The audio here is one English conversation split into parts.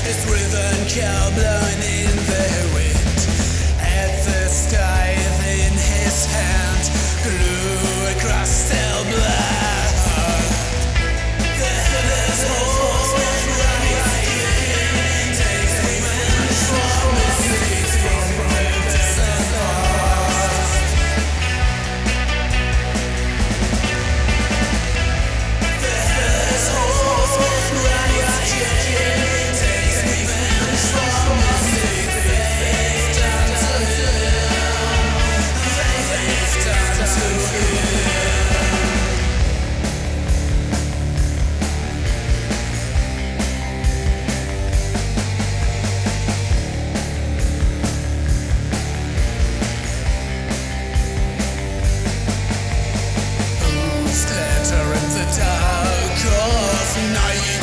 It's riven cow blown in the wind. At the sky in his hand, glue across the blood. The headless horseman riding takes revenge from the streets, from the distant past. The headless horseman riding takes revenge from the streets. They've done to him. They've done to him. Scatter in the dark of night.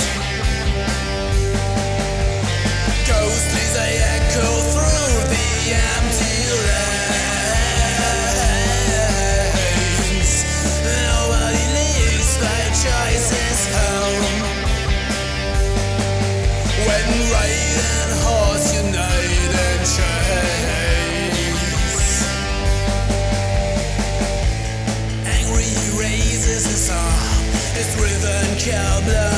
Ghostly they echo through the empty lanes. Nobody leaves by choices home. When rain and horse unite and chase. Angry he raises his arm, it's riven cow blood.